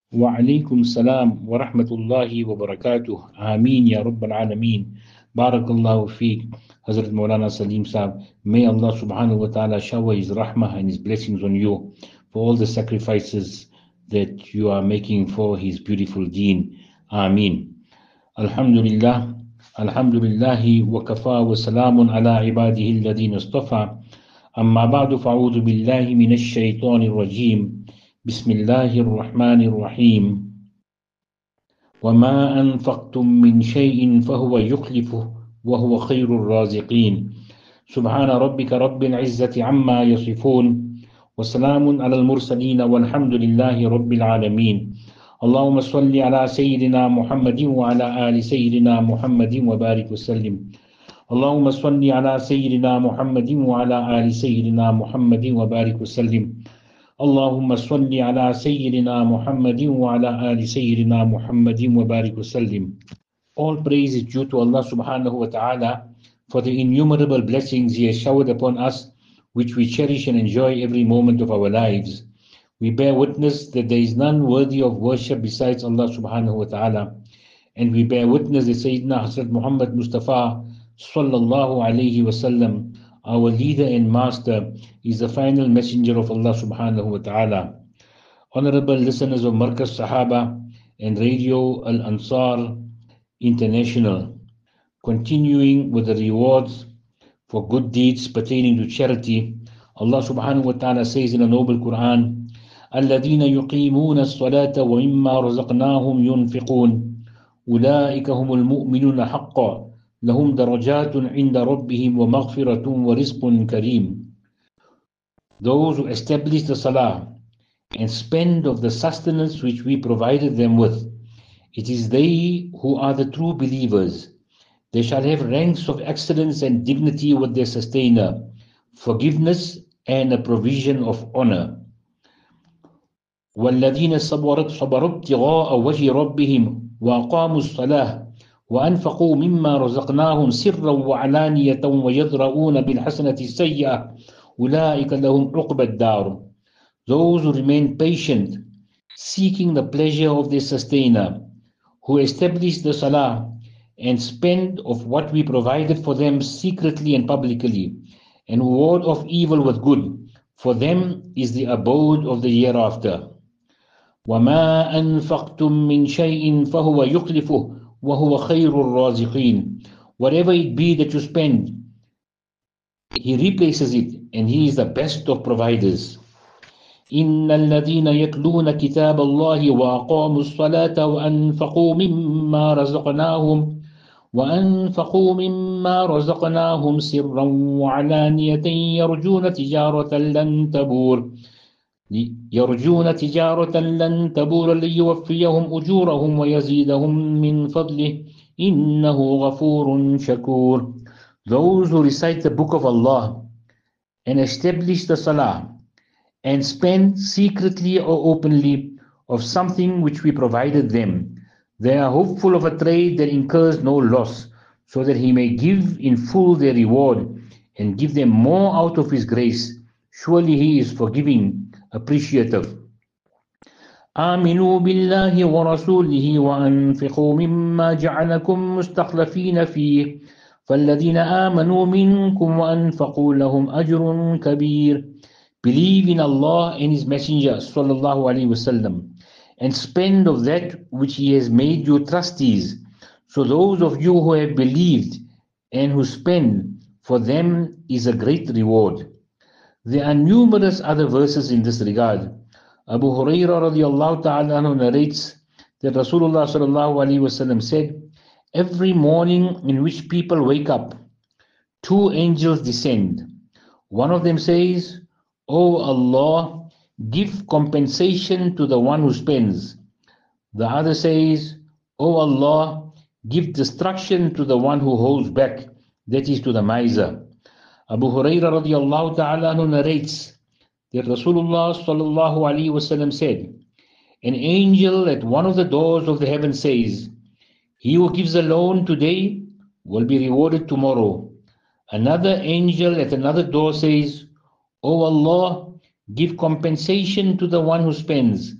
وعليكم السلام ورحمة الله وبركاته. آمين Ya Rabbal Alameen. Barakallahu feek, Hazrat Maulana Salim Saab. May Allah subhanahu wa ta'ala shower His rahmah and His blessings on you for all the sacrifices that you are making for His beautiful deen. Ameen. Alhamdulillah. Alhamdulillahi wa kafa wa salamun ala ibadihi alladhina istafa. Amma ba'du fa'udhu billahi minash shaitanir rajim. بسم الله الرحمن الرحيم وما أنفقتم من شيء فهو يخلفه وهو خير الرازقين سبحان ربك رب العزة عما يصفون وسلام على المرسلين والحمد لله رب العالمين اللهم صل على سيدنا محمد وعلى آل سيدنا محمد وبارك وسلم اللهم صل على سيدنا محمد وعلى آل سيدنا محمد وبارك وسلم اللهم صل على سيدنا محمد وعلى آل سيدنا محمد وبارك وسلم. All praise is due to Allah subhanahu wa ta'ala for the innumerable blessings He has showered upon us, which we cherish and enjoy every moment of our lives. We bear witness that there is none worthy of worship besides Allah subhanahu wa ta'ala, and we bear witness that Sayyidina Hazrat Muhammad Mustafa sallallahu alayhi wa sallam, our leader and master, is the final messenger of Allah subhanahu wa ta'ala. Honorable listeners of Markaz Sahaba and Radio Al Ansar International, continuing with the rewards for good deeds pertaining to charity, Allah subhanahu wa ta'ala says in the noble Quran, الَّذِينَ يُقِيمُونَ الصَّلَاةَ وَمِمَّا رَزَقْنَاهُمْ يُنْفِقُونَ أُولَٰئِكَ هُمُ الْمُؤْمِنُونَ حَقًّا لهم درجات عند ربهم ومغفرة ورزق كريم. Those who establish the salah and spend of the sustenance which we provided them with, it is they who are the true believers. They shall have ranks of excellence and dignity with their sustainer, forgiveness and a provision of honor. والذين صبروا ابتغاء وجه ربهم وأقاموا الصلاة وأنفقوا مما رزقناهم سرا وعلانية ويدرؤون بالحسنة السيئة أولئك لهم عقبى الدار. Those who remain patient, seeking the pleasure of their sustainer, who establish the salah and spend of what we provided for them secretly and publicly, and who ward off evil with good, for them is the abode of the hereafter. وَمَا أَنفَقْتُم مِّن شَيْءٍ فَهُوَ يُخْلِفُهُ وَهُوَ خَيْرُ الرَّازِقِينَ. Whatever it be that you spend, He replaces it, and He is the best of providers. إِنَّ الَّذِينَ يَتْلُونَ كِتَابَ اللَّهِ وَأَقَامُوا الصَّلَاةَ وَأَنفَقُوا مِمَّا رَزَقْنَاهُمْ سِرًّا وَعَلَانِيَةً يرجون تجارة لن تبور ليوفيهم أجورهم ويزيدهم من فضله إنه غفور شكور. Those who recite the book of Allah and establish the salah and spend secretly or openly of something which we provided them, they are hopeful of a trade that incurs no loss, so that He may give in full their reward and give them more out of His grace. Surely He is forgiving, appreciative. آمنوا بالله ورسوله وأنفقوا مما جعلكم مستخلفين فيه فالذين آمنوا منكم وأنفقوا لهم أجر كبير. Believe in Allah and His Messenger sallallahu alaihi wasallam, and spend of that which He has made you trustees. So those of you who have believed and who spend, for them is a great reward. There are numerous other verses in this regard. Abu Hurairah radiallahu ta'ala anhu narrates that Rasulullah sallallahu alaihi wasallam said, every morning in which people wake up, two angels descend. One of them says, O Allah, give compensation to the one who spends. The other says, O Allah, give destruction to the one who holds back, that is to the miser. Abu Hurairah radiallahu ta'ala anhu narrates that Rasulullah sallallahu alaihi wasallam said, an angel at one of the doors of the heaven says, he who gives a loan today will be rewarded tomorrow. Another angel at another door says, O Allah, give compensation to the one who spends,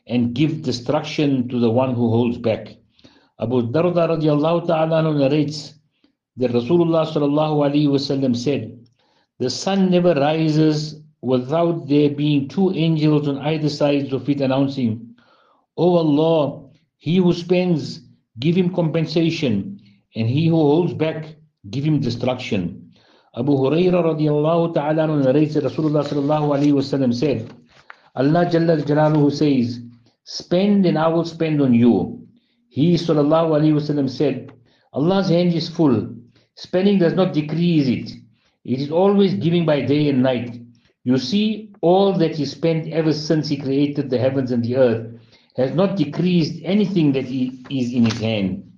and give destruction to the one who holds back. Abu Darda radiallahu ta'ala narrates that Rasulullah sallallahu alaihi wasallam said, the sun never rises without there being two angels on either side of it announcing, O Allah, he who spends, give him compensation, and he who holds back, give him destruction. Abu Hurairah radiallahu ta'ala narrates that Rasulullah sallallahu alaihi wasallam said, Allah Jalla Jalaluhu says, spend and I will spend on you. He sallallahu alaihi wasallam said, Allah's hand is full. Spending does not decrease it. It is always giving by day and night. You see, all that He spent ever since He created the heavens and the earth has not decreased anything that is in His hand.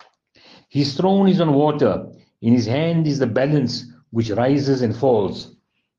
His throne is on water. In His hand is the balance which rises and falls.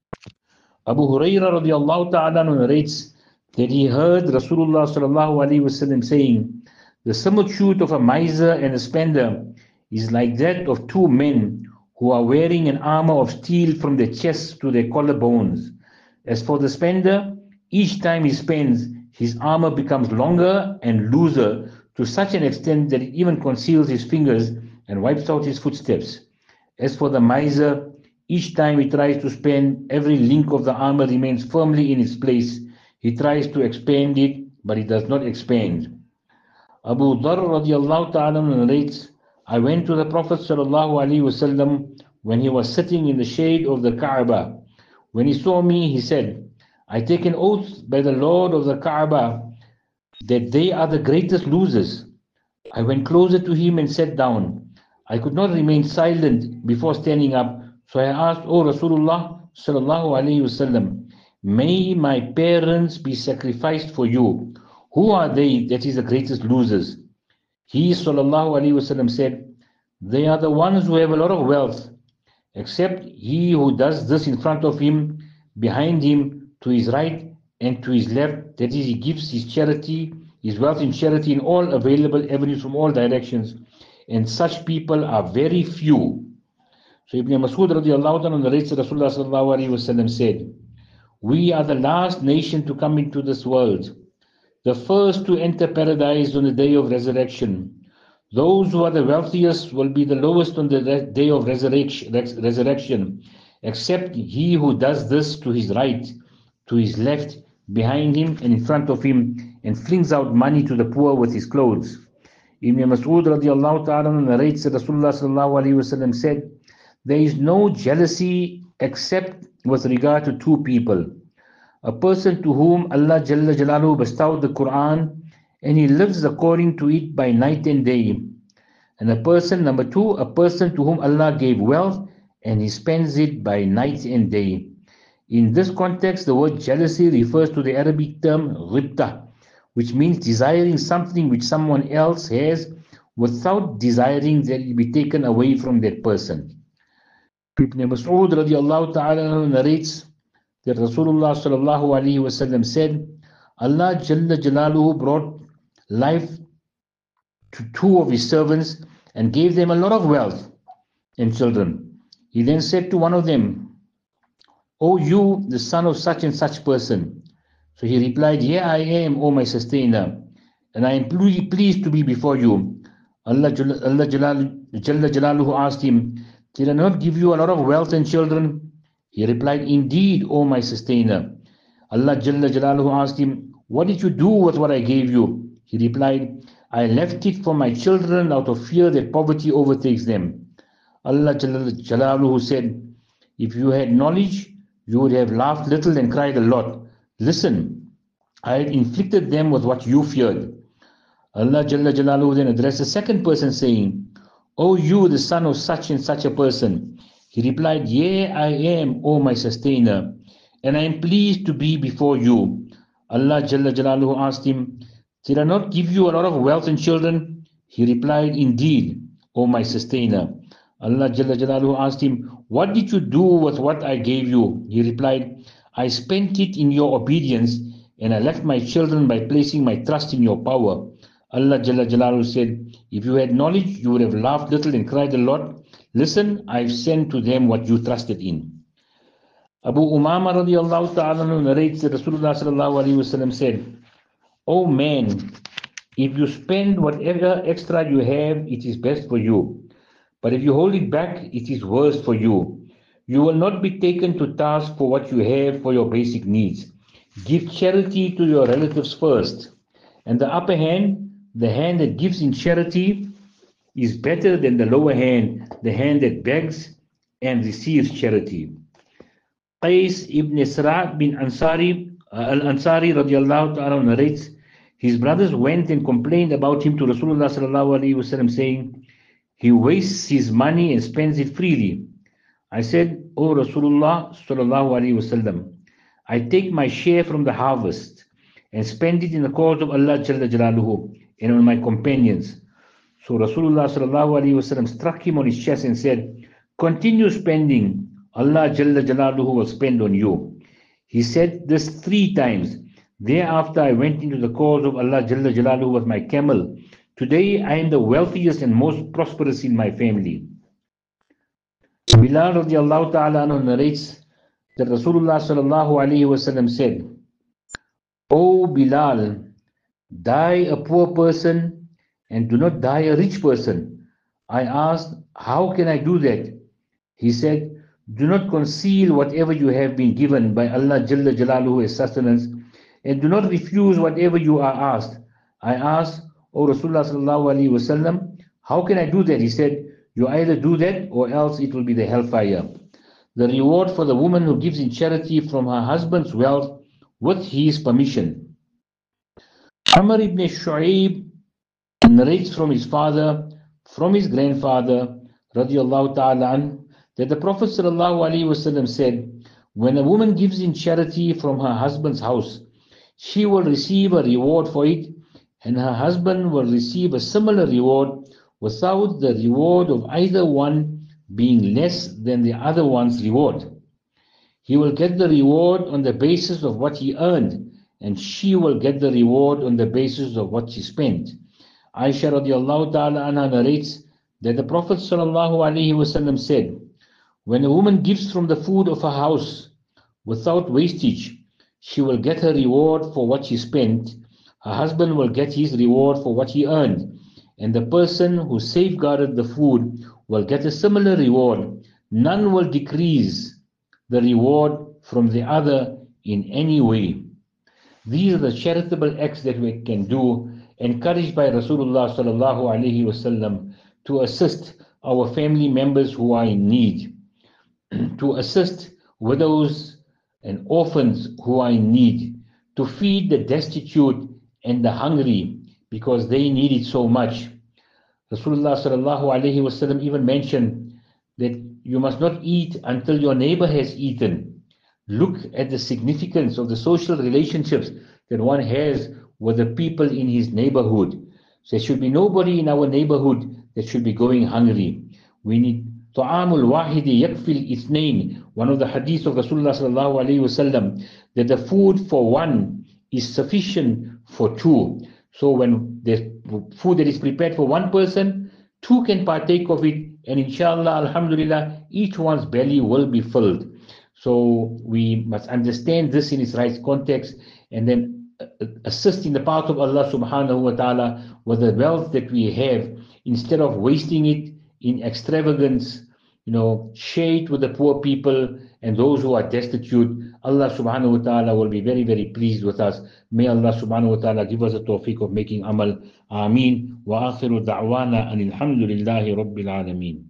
Abu Hurairah radiallahu ta'ala narrates that he heard Rasulullah sallallahu alaihi wasallam saying, the similitude of a miser and a spender is like that of two men who are wearing an armor of steel from their chests to their collarbones. As for the spender, each time he spends, his armor becomes longer and looser to such an extent that it even conceals his fingers and wipes out his footsteps. As for the miser, each time he tries to spend, every link of the armor remains firmly in its place. He tries to expand it, but it does not expand. Abu Dharr radiallahu ta'ala narrates, I went to the Prophet sallallahu alaihi wasallam when he was sitting in the shade of the Kaaba. When he saw me, he said, I take an oath by the Lord of the Kaaba that they are the greatest losers. I went closer to him and sat down. I could not remain silent before standing up, so I asked, O Rasulullah sallallahu alaihi wasallam, may my parents be sacrificed for you. Who are they that is the greatest losers? He sallallahu alaihi wasallam said, they are the ones who have a lot of wealth, except he who does this in front of him, behind him, to his right and to his left, that is, he gives his charity, his wealth in charity in all available avenues from all directions, and such people are very few. So Ibn Mas'ud radiallahu anhu narrates that Rasulullah sallallahu alaihi wasallam said, we are the last nation to come into this world, the first to enter paradise on the day of resurrection. Those who are the wealthiest will be the lowest on the day of resurrection, except he who does this to his right, to his left, behind him, and in front of him, and flings out money to the poor with his clothes. Ibn Mas'ud radiallahu ta'ala narrates that Rasulullah sallallahu alaihi wasallam said, there is no jealousy except with regard to two people. A person to whom Allah Jalla Jalaluhu bestowed the Quran and he lives according to it by night and day. And a person, number two, a person to whom Allah gave wealth and he spends it by night and day. In this context, the word jealousy refers to the Arabic term ghibta, which means desiring something which someone else has without desiring that it be taken away from that person. Ibn Mas'ud radiallahu ta'ala narrates that Rasulullah sallallahu alaihi wasallam said, Allah Jalla Jalaluhu brought life to two of his servants and gave them a lot of wealth and children. He then said to one of them, O you, the son of such and such person. So he replied, yeah, I am, O my sustainer, and I am pleased to be before you. Allah Jalla Jalaluhu asked him, did I not give you a lot of wealth and children? He replied, indeed, O my sustainer. Allah Jalla Jalaluhu asked him, what did you do with what I gave you? He replied, I left it for my children out of fear that poverty overtakes them. Allah Jalla Jalaluhu said, if you had knowledge, you would have laughed little and cried a lot. Listen, I had inflicted them with what you feared. Allah Jalla Jalaluhu then addressed a second person saying, O you, the son of such and such a person. He replied, yeah, I am, O my sustainer, and I am pleased to be before you. Allah Jalla Jalaluhu asked him, did I not give you a lot of wealth and children? He replied, indeed, O my sustainer. Allah Jalla Jalaluhu asked him, what did you do with what I gave you? He replied, I spent it in your obedience, and I left my children by placing my trust in your power. Allah Jalla Jalaluhu said, if you had knowledge, you would have laughed little and cried a lot. Listen, I've sent to them what you trusted in. Abu Umama radiallahu ta'ala narrates that Rasulullah sallallahu alayhi wasallam said, O man, if you spend whatever extra you have, it is best for you. But if you hold it back, it is worse for you. You will not be taken to task for what you have for your basic needs. Give charity to your relatives first. And the upper hand, the hand that gives in charity, is better than the lower hand, the hand that begs and receives charity. Qais ibn Sara' bin al-Ansari radiallahu ta'ala narrates, his brothers went and complained about him to Rasulullah sallallahu alayhi wasallam, saying, he wastes his money and spends it freely. I said, O Rasulullah sallallahu alayhi wasallam, I take my share from the harvest and spend it in the cause of Allah Jalla Jalaluhu and on my companions. So Rasulullah sallallahu alayhi wasallam struck him on his chest and said, continue spending. Allah Jalla Jalaluhu will spend on you. He said this 3 times. Thereafter I went into the cause of Allah Jalla Jalaluhu with my camel. Today I am the wealthiest and most prosperous in my family. Bilal radiallahu ta'ala anhu narrates that Rasulullah sallallahu alayhi wasallam said, O Bilal, die a poor person and do not die a rich person. I asked, how can I do that? He said, do not conceal whatever you have been given by Allah Jalla Jalaluhu as sustenance, and do not refuse whatever you are asked. I asked, O Rasulullah sallallahu alayhi wasallam, how can I do that? He said, you either do that or else it will be the hellfire. The reward for the woman who gives in charity from her husband's wealth with his permission. Amr ibn Shu'ayb narrates from his father, from his grandfather, radiallahu ta'ala an, that the Prophet sallallahu alaihi wasallam said, when a woman gives in charity from her husband's house, she will receive a reward for it, and her husband will receive a similar reward without the reward of either one being less than the other one's reward. He will get the reward on the basis of what he earned, and she will get the reward on the basis of what she spent. Aisha radiallahu ta'ala anha narrates that the Prophet sallallahu alaihi wasallam said, when a woman gives from the food of her house without wastage, she will get her reward for what she spent, her husband will get his reward for what he earned, and the person who safeguarded the food will get a similar reward. None will decrease the reward from the other in any way. These are the charitable acts that we can do, encouraged by Rasulullah sallallahu alaihi wasallam, to assist our family members who are in need, to assist widows and orphans who are in need, to feed the destitute and the hungry because they need it so much. Rasulullah sallallahu alaihi wasallam even mentioned that you must not eat until your neighbor has eaten. Look at the significance of the social relationships that one has with the people in his neighborhood. So there should be nobody in our neighborhood that should be going hungry. We need ta'amul wahidi yakfil ithnain. One of the hadiths of Rasulullah sallallahu alaihi wasallam, that the food for one is sufficient for 2. So when the food that is prepared for one person, 2 can partake of it, and inshallah, alhamdulillah, each one's belly will be filled. So we must understand this in its right context, and then assist in the path of Allah subhanahu wa ta'ala with the wealth that we have, instead of wasting it in extravagance, share it with the poor people and those who are destitute. Allah subhanahu wa ta'ala will be very, very pleased with us. May Allah subhanahu wa ta'ala give us the tawfiq of making amal. Ameen. Wa akhiru da'wana anil hamdulillahi rabbil alameen.